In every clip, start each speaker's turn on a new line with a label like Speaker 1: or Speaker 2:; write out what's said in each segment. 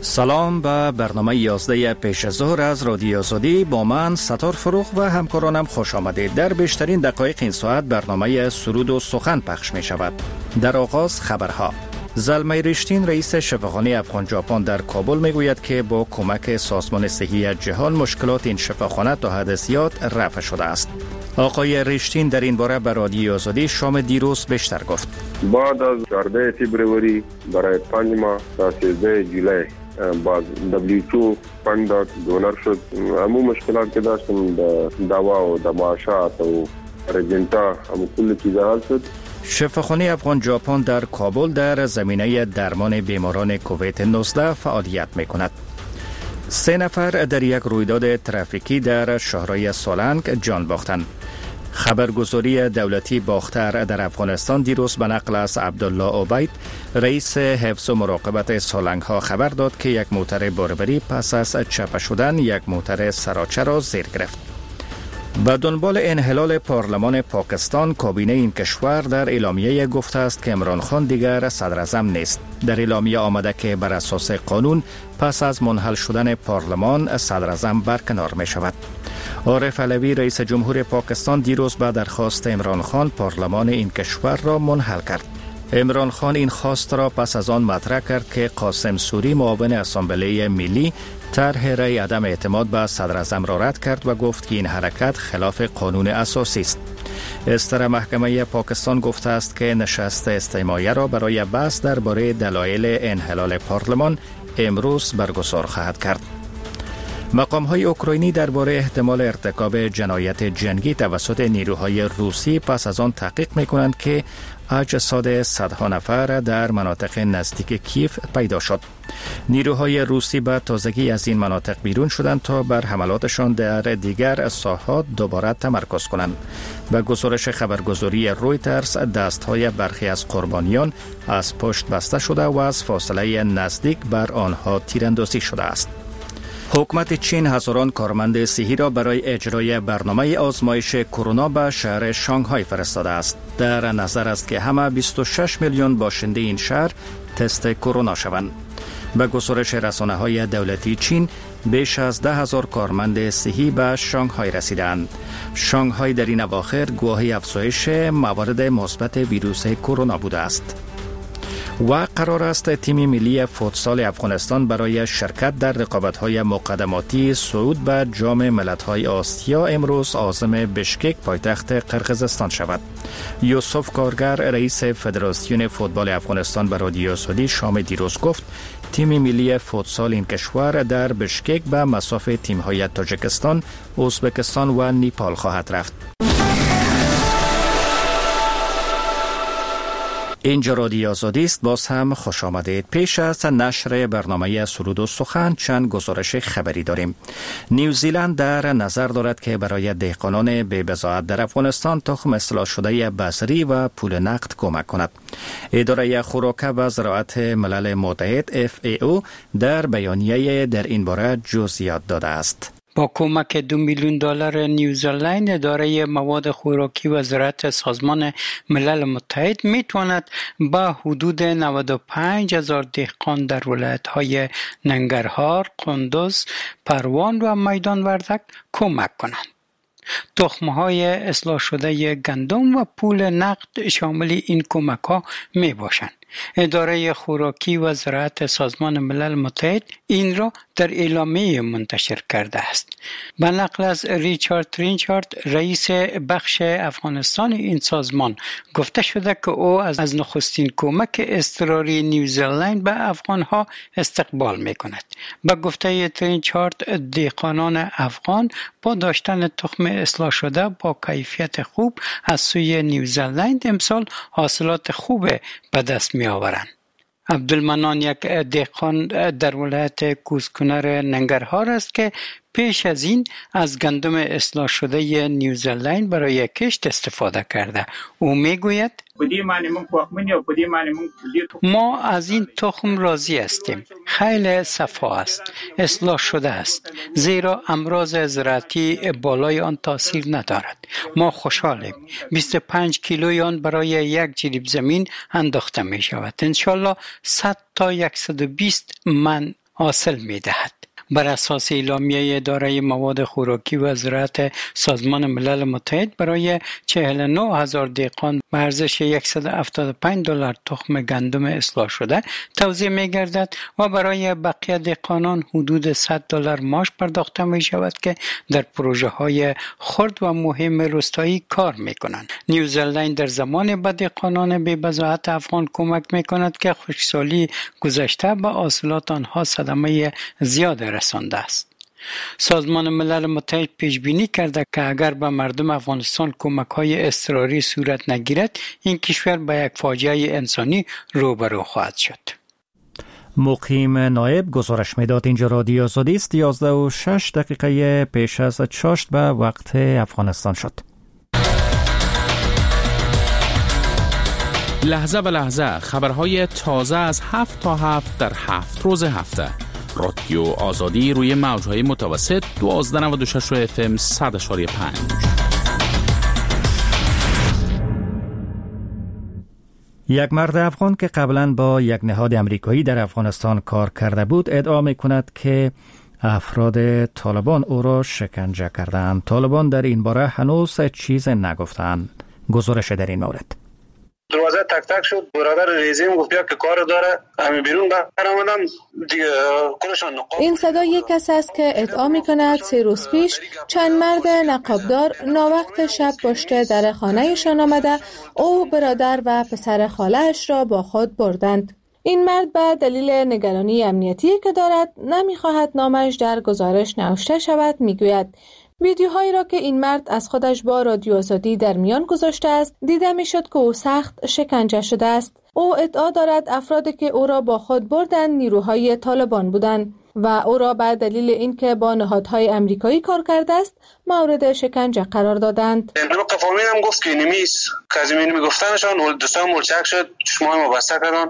Speaker 1: سلام به برنامه 11 پیش از ظهر از رادیو آزادی با من ستار فروغ و همکارانم خوش آمدید. در بیشترین دقایق این ساعت برنامه سرود و سخن پخش می شود. در آغاز خبرها. زلمه رشتین رئیس شفاخانه افغان ژاپن در کابل می گوید که با کمک سازمان صحی جهان مشکلات این شفاخانه تا حد زیاد رفع شده است. آقای رشتین در این باره به رادیو آزادی شام دیروز بیشتر گفت.
Speaker 2: بعد از 14 فوریه برای 5 ماه تا 13 جولای باز WHO فند داد، دونر شد. همون مشکلات که داشتیم دوا و معاشات و رجنتا همون کل چیزا حل شد.
Speaker 1: شفاخانه افغان ژاپن در کابل در زمینه درمان بیماران کووید 19 فعالیت می‌کند. 3 نفر در یک رویداد ترافیکی در شهرهای سالنگ جان باختند. خبرگزاری دولتی باختر در افغانستان دیروز به نقل از عبدالله عبید رئیس حفظ و مراقبت سالنگ ها خبر داد که یک موتر باربری پس از چپه شدن یک موتر سراچه را زیر گرفت. به دنبال انحلال پارلمان پاکستان، کابینه این کشور در اعلامیه گفته است که عمران خان دیگر صدر اعظم نیست. در اعلامیه آمده که بر اساس قانون پس از منحل شدن پارلمان صدر اعظم برکنار می شود. عارف علوی رئیس جمهور پاکستان دیروز به درخواست عمران خان پارلمان این کشور را منحل کرد. عمران خان این خواست را پس از آن مطرح کرد که قاسم سوری معاون اسامبله ملی طرح رأی عدم اعتماد به صدر اعظم را رد کرد و گفت که این حرکت خلاف قانون اساسی است. استر محکمه پاکستان گفته است که نشست استماعیه را برای بحث درباره دلایل انحلال پارلمان امروز برگزار خواهد کرد. مقام‌های اوکراینی درباره احتمال ارتکاب جنایت جنگی توسط نیروهای روسی پس از آن تحقیق می‌کنند که اجساد صدها نفر در مناطق نزدیک کیف پیدا شد. نیروهای روسی به تازگی از این مناطق بیرون شدند تا بر حملاتشان در دیگر ساحات دوباره تمرکز کنند. به گزارش خبرگزاری رویترز، دستهای برخی از قربانیان از پشت بسته شده و از فاصله نزدیک بر آنها تیراندازی شده است. حکومت چین هزاران کارمند صحی را برای اجرای برنامه آزمایش کرونا به شهر شانگهای فرستاده است. در نظر است که همه 26 میلیون باشنده این شهر تست کرونا شوند. به گزارش رسانه‌های دولتی چین، بیش از 10,000 کارمند صحی به شانگهای رسیدند. شانگهای در این اواخر گواهی افزایش موارد مثبت ویروس کرونا بوده است. و قرار است تیم ملی فوتسال افغانستان برای شرکت در رقابت‌های مقدماتی صعود به جام ملت‌های آسیا امروز عازم بشکک پایتخت قرقیزستان شود. یوسف کارگر رئیس فدراسیون فوتبال افغانستان به رادیو آزادی شام دیروز گفت تیم ملی فوتسال این کشور در بشکک به مصاف تیم‌های تاجیکستان، ازبکستان و نیپال خواهد رفت. اینجا رادیو آزادی است. باز هم خوش آمدید. پیش از نشر برنامه سرود و سخن چند گزارش خبری داریم. نیوزیلند در نظر دارد که برای دهقانان بی بضاعت در افغانستان تخم اصلاح شده بذری و پول نقد کمک کند. اداره خوراک و زراعت ملل متحد FAO در بیانیه در این باره جزئیات داده است.
Speaker 3: با کمک $2 میلیون نیوزیلند، اداره مواد خوراکی و زراعت سازمان ملل متحد میتواند به حدود 95,000 دهقان در ولایت‌های ننگرهار، قندوز، پروان و میدان وردک کمک کنند. تخم‌های اصلاح شده گندم و پول نقد شامل این کمک‌ها میباشند. اداره خوراکی و زراعت سازمان ملل متحد این را در اعلامیه منتشر کرده است. به نقل از ریچارد ترینچارد رئیس بخش افغانستان این سازمان گفته شده که او از نخستین کمک اضطراری نیوزیلند به افغانها استقبال می کند. به گفته ترینچارد، دهقانان افغان با داشتن تخم اصلاح شده با کیفیت خوب از سوی نیوزیلند امسال حاصلات خوب به دست می آورند. عبدالمنان یک دهقان در ولایت کوزکنر ننگرهار است که پیش از این از گندم اصلاح شده نیوزیلند برای کشت استفاده کرده. او میگوید ما از این تخم راضی هستیم. خیلی صفا است، اصلاح شده است، زیرا امراض زراعتی بالای آن تاثیر ندارد. ما خوشحالیم. 25 کیلوی آن برای یک جریب زمین انداخته می شود. انشالله 100 تا 120 من حاصل می دهد. بر اساس اعلامیه اداره مواد خوراکی وزارت سازمان ملل متحد برای 49,000 دهقان به ارزش $175 تخم گندم اصلاح شده توزیع می گردد و برای بقیه دهقانان حدود $100 معاش پرداخته می شود که در پروژه های خرد و مهم روستایی کار می کنند. نیوزلند در زمان به دهقانان بی بضاعت افغان کمک می کند که خشکسالی گذشته به حاصلات آنها صدمه زیاد رسانده است. سازمان ملل متحد پیش بینی کرده که اگر به مردم افغانستان کمک‌های اضطراری صورت نگیرد، این کشور به یک فاجعه انسانی روبرو خواهد شد.
Speaker 1: مقیم نایب گزارش میداد. اینجا رادیو آزادی است. 11:06 پیش از 6 به وقت افغانستان شد.
Speaker 4: لحظه به لحظه خبرهای تازه از 7 تا 7 در 7 روز هفته. رادیو آزادی روی موجهای متوسط 1296 FM 100.5.
Speaker 1: یک مرد افغان که قبلا با یک نهاد امریکایی در افغانستان کار کرده بود ادعا می‌کند که افراد طالبان او را شکنجه کردند. طالبان در این باره هنوز چیز نگفتند. گزارش در این مورد.
Speaker 5: دروازه تک تک شد. برادر ریزیم گفت بیا که کار داره. همین بیرون برآمدم دیگه کلشون نقاب.
Speaker 6: این صدا یک کس است که ادعا می‌کند 3 روز پیش چند مرد نقابدار ناوقت شب پشت در خانه‌شان آمده او برادر و پسر خاله‌اش را با خود بردند. این مرد به دلیل نگرانی امنیتی که دارد نمی‌خواهد نامش در گزارش نوشته شود میگوید ویدیوهایی را که این مرد از خودش با رادیو آزادی در میان گذاشته است دیده میشد که او سخت شکنجه شده است. او ادعا دارد افرادی که او را با خود بردند نیروهای طالبان بودند و او را به دلیل اینکه با نهادهای امریکایی کار کرده است مورد شکنجه قرار دادند.
Speaker 5: امروز قفامیدم گفت که نمیست که از این میگفتنشان دوستان ملچک شد چشمای ما بسته کردن.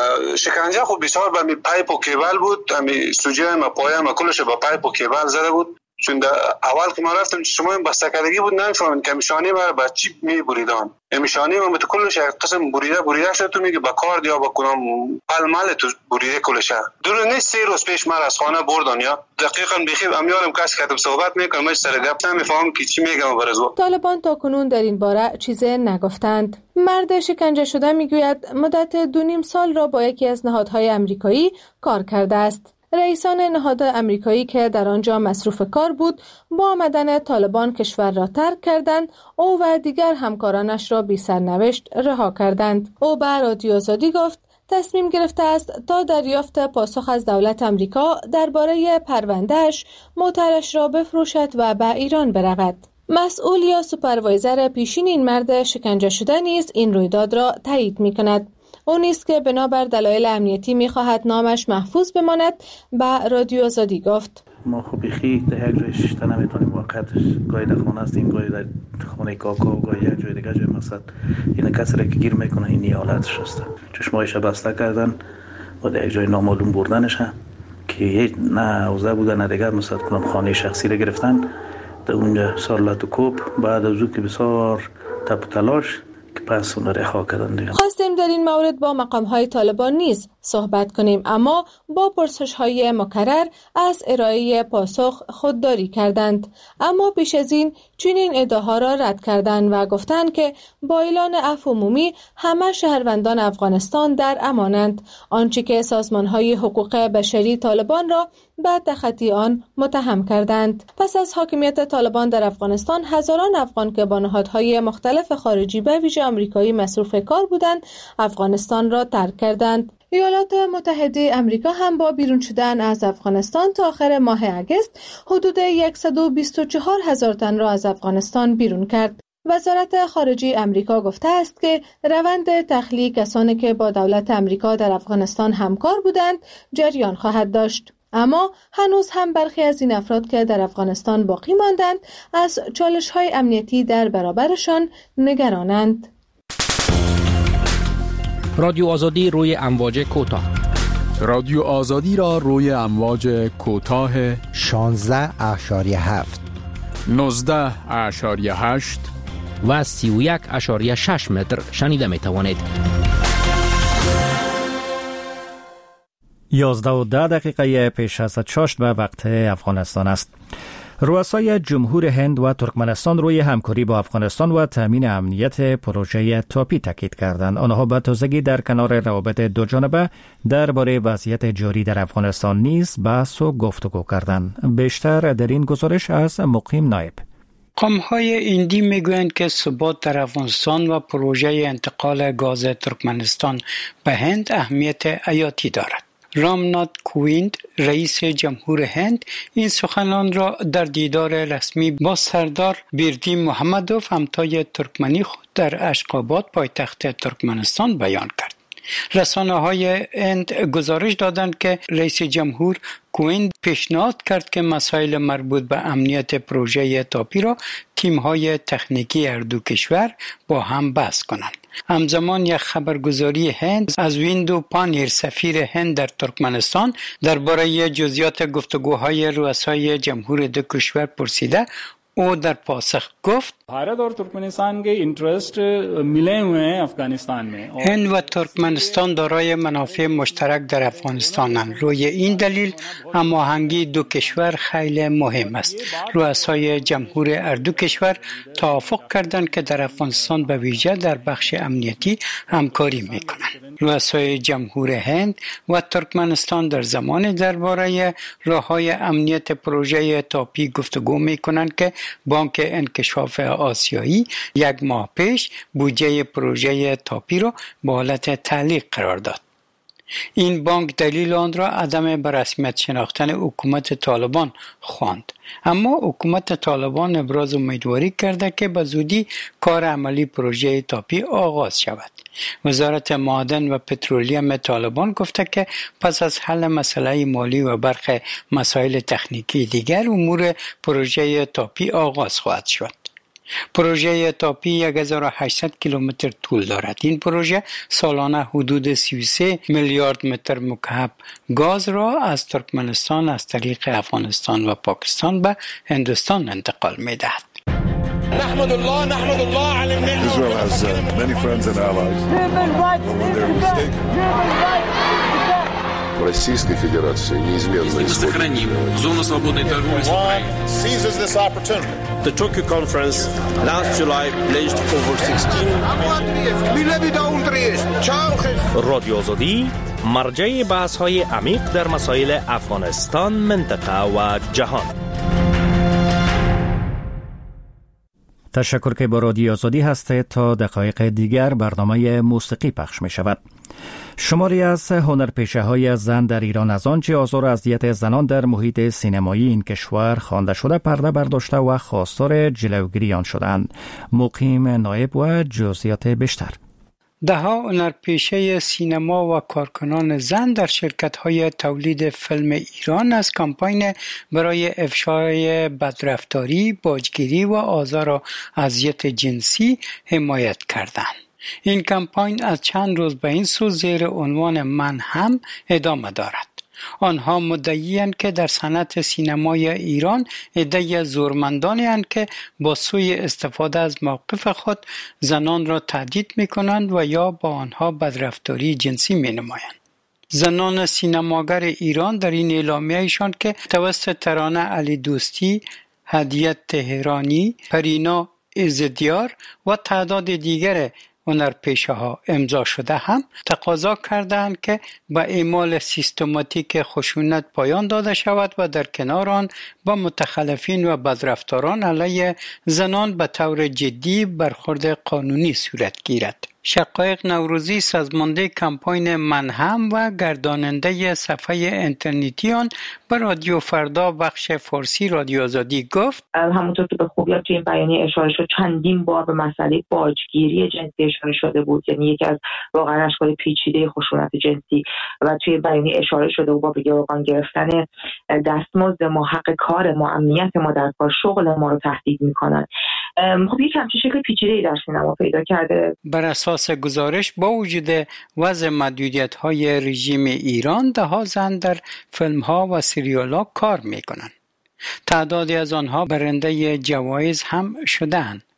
Speaker 5: شکنجه خب بسیار به پایپ و کیبل بود. امی سوجه ما پایه ما کلش با پایپ و کیبل زده بود. چون اول که ما رفتم چشمایم بسته کردگی بود نمیفهمم که میشانی ما با چی میبریدن. میشانی ما تو کلش یک قسم بریده شد. تو میگه با کارد یا با کدام پلمل تو بریده کلش. دور نیست 3 روز پیش من از خانه بردن یا دقیقاً بخیر امیارم کسی که صحبت میکنم من سر گپ نمیفهمم که چی میگم برازو.
Speaker 6: طالبان تاکنون در این باره چیزی نگفتند. مرد شکنجه شده میگوید مدت 2.5 سال را با یکی از نهادهای امریکایی کار کرده است. رئیسان نهاد امریکایی که در آنجا مصروف کار بود با آمدن طالبان کشور را ترک کردند. او و دیگر همکارانش را بی سرنوشت رها کردند. او به رادیو آزادی گفت تصمیم گرفته است تا دریافت پاسخ از دولت امریکا درباره پروندهش موترش را بفروشد و به ایران برود. مسئول یا سوپروایزر پیشین این مرد شکنجه شده نیز این رویداد را تایید می‌کند. او نیست که بنابر دلایل امنیتی می‌خواهد نامش محفوظ بماند به رادیو آزادی گفت.
Speaker 7: ما خوبی خیلی در یک جای شیشته نمیتونیم واقعتش گاهی در خانه هستیم گاهی در خانه کاکا و گاهی یک جای دیگه جای مقصد این کسی را که گیر میکنه این حالتش هست. چشمایش بسته کردن و در یک جای نامعلوم بردنش که هیچ نه اوضاع بوده نه دیگر مثلا کنم خانه شخصی را گرفتن در اونجا سالات و کوب بعد از او که بسیار تپ و تلاش که پس اون رها کردن دیگه.
Speaker 6: خواستیم در این مورد با مقام‌های طالبان نیز صحبت کنیم اما با پرسش‌های مکرر از ارائه پاسخ خودداری کردند. اما پیش از این چنین ادعاها را رد کردند و گفتند که با اعلان عفو عمومی همه شهروندان افغانستان در امانند. آنچه که سازمان‌های حقوق بشری طالبان را به تخطی آن متهم کردند. پس از حاکمیت طالبان در افغانستان هزاران افغان که با نهادهای مختلف خارجی به ویژه آمریکایی مصروف کار بودند افغانستان را ترک کردند. ایالات متحده آمریکا هم با بیرون شدن از افغانستان تا آخر ماه اگست حدود 124,000 تن را از افغانستان بیرون کرد. وزارت خارجه آمریکا گفته است که روند تخلیه کسانی که با دولت آمریکا در افغانستان همکار بودند جریان خواهد داشت. اما هنوز هم برخی از این افراد که در افغانستان باقی ماندند از چالش‌های امنیتی در برابرشان نگرانند.
Speaker 8: رادیو آزادی روی امواج کوتاه.
Speaker 9: رادیو آزادی را روی امواج کوتاه
Speaker 10: 16.7
Speaker 9: 19.8
Speaker 8: و 31.6 متر شنیده می توانید.
Speaker 1: 11:10 پیش از 6 به وقت افغانستان است. رؤسای جمهور هند و ترکمنستان روی همکاری با افغانستان و تامین امنیت پروژه تاپی تاکید کردند. آنها به تازگی در کنار روابط دوجانبه درباره وضعیت جاری در افغانستان نیز بحث و گفتگو کردند. بیشتر در این گزارش از مقیم نایب.
Speaker 3: قوم‌های هندی میگویند که ثبات در افغانستان و پروژه انتقال گاز ترکمنستان به هند اهمیت حیاتی دارد. رامناتھ کوویند رئیس جمهور هند این سخنان را در دیدار رسمی با سردار بیردی محمدوف همتای ترکمنی خود در اشخاباد پایتخت ترکمنستان بیان کرد. رسانه‌های هند گزارش دادند که رئیس جمهور کوویند پیشنهاد کرد که مسائل مربوط به امنیت پروژه تاپی را تیم‌های تکنیکی هر دو کشور با هم بحث کنند. همزمان یک خبرگزاری هند از ویندو پانیر سفیر هند در ترکمنستان درباره جزئیات گفتگوهای رؤسای جمهور دو کشور پرسیده، او در پاسخ گفت
Speaker 10: भारत और तुर्कमेनिस्तान के इंटरेस्ट मिले हुए हैं अफगानिस्तान में.
Speaker 3: هند و ترکمنستان دارای منافع مشترک در افغانستانند. روی این دلیل هماهنگی دو کشور خیلی مهم است. رؤسای جمهور هر دو کشور توافق کردند که در افغانستان به ویژه در بخش امنیتی همکاری میکنند. رؤسای جمهور هند و ترکمنستان در زمان درباره راههای امنیت پروژه تاپی گفتگو میکنند که بانک انکشاف آسیایی یک ماه پیش بودجه پروژه تاپی را به حالت تعلیق قرار داد. این بانک دلیل آن را عدم به رسمیت شناختن حکومت طالبان خواند. اما حکومت طالبان ابراز امیدواری کرده که به زودی کار عملی پروژه تاپی آغاز شود. وزارت معادن و پترولیم طالبان گفته که پس از حل مسئله مالی و برخی مسائل تکنیکی دیگر امور پروژه تاپی آغاز خواهد شد. پروژه تاپی 1800 کیلومتر طول دارد. این پروژه سالانه حدود 33 میلیارد متر مکعب گاز را از ترکمنستان از طریق افغانستان و پاکستان به هندوستان انتقال می‌دهد.
Speaker 11: نحمد الله على النعمة. Israel has many friends and allies. Российской Федерации неизменно
Speaker 12: сохраним зону свободной торговли с Украиной.
Speaker 11: Seizes this opportunity. The Tokyo conference last July pledged over 16
Speaker 13: رادیو آزادی مرجع بحث‌های عمیق در مسائل افغانستان، منطقه و جهان.
Speaker 1: تشکر که با رادیو آزادی هستید. تا دقایق دیگر برنامه موسیقی پخش می شود. شماری از هنرپیشه های زن در ایران از آنچه آزار و اذیت زنان در محیط سینمایی این کشور خوانده شده پرده برداشته و خواستار جلوگیری آن شدند. مقیم نایب و جزئیات بیشتر.
Speaker 3: دهها هنرپیشه سینما و کارکنان زن در شرکت‌های تولید فیلم ایران از کمپین برای افشای بدرفتاری، باجگیری و آزار و اذیت جنسی حمایت کردند. این کمپین از چند روز به این سو زیر عنوان من هم ادامه دارد. آنها مدعی‌اند که در صنعت سینمای ایران عده زورمندانی اند که با سوی استفاده از موقف خود زنان را تهدید می‌کنند و یا با آنها بدرفتاری جنسی می‌نمایند. زنان سینماگر ایران در این اعلامیه‌شان که توسط ترانه علی دوستی، هدیه تهرانی، پرینا عزدیار و تعداد دیگر هنرپیشه ها امضا شده هم تقاضا کردند که با اعمال سیستماتیک خشونت پایان داده شود و در کنار آن با متخلفین و بدرفتاران علیه زنان به طور جدی برخورد قانونی صورت گیرد. شقایق نوروزی سازمانده کمپین من هم و گرداننده صفحه اینترنتی آن به رادیو فردا بخش فارسی رادیو آزادی گفت
Speaker 14: همونطور که به خوبی توی این بیانیه اشاره شد چندین بار به مسئله باجگیری جنسی اشاره شده بود، یعنی یکی از واقعا اشکال پیچیده خشونت جنسی و توی بیانیه اشاره شده بود با به گروگان گرفتن دستمزد ما، حق کار ما، امنیت ما در کار، شغل ما رو تهدید میکنن. خب یک همچین شکل پیچیده‌ای در سینما پیدا کرده.
Speaker 3: بر اساس گزارش با وجود وضع محدودیت‌های رژیم ایران ده‌ها زن در فیلم‌ها و سریال‌ها کار می‌کنند. تعدادی از آنها برنده جوایز هم شدند.